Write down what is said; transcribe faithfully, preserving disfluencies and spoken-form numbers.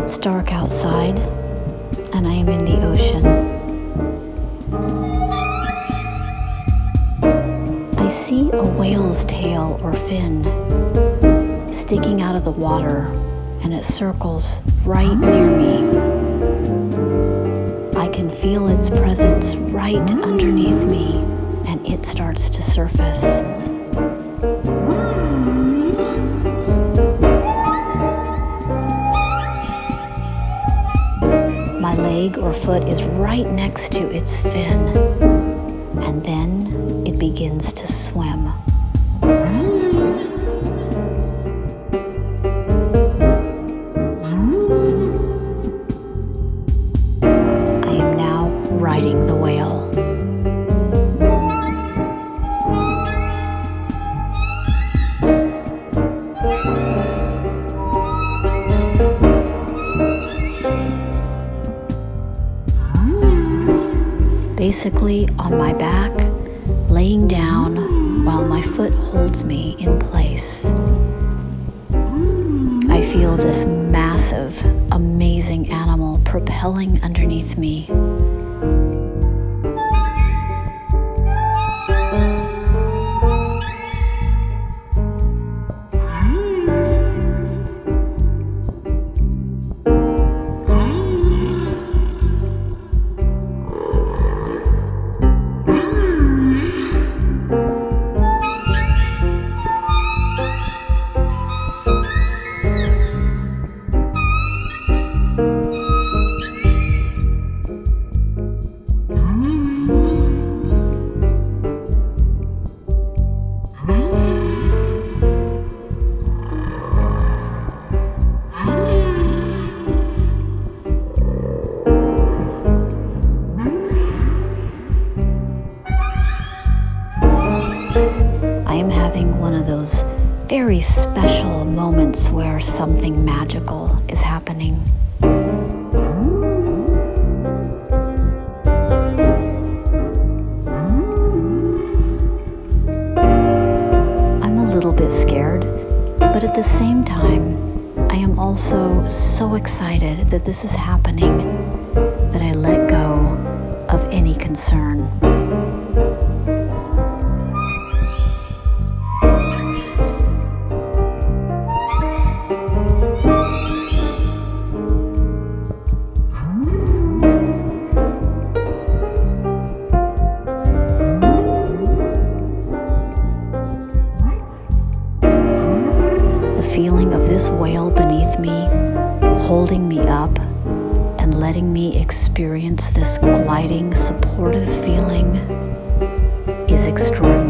It's dark outside, and I am in the ocean. I see a whale's tail or fin sticking out of the water, and it circles right near me. I can feel its presence right underneath me, and it starts to surface. My leg or foot is right next to its fin, and then it begins to swim. I am now riding the whale. Basically on my back, laying down while my foot holds me in place. I feel this massive, amazing animal propelling underneath me. I am having one of those very special moments where something magical is happening. I'm a little bit scared, but at the same time, I am also so excited that this is happening that I let go of any concern. Feeling of this whale beneath me, holding me up and letting me experience this gliding, supportive feeling is extraordinary.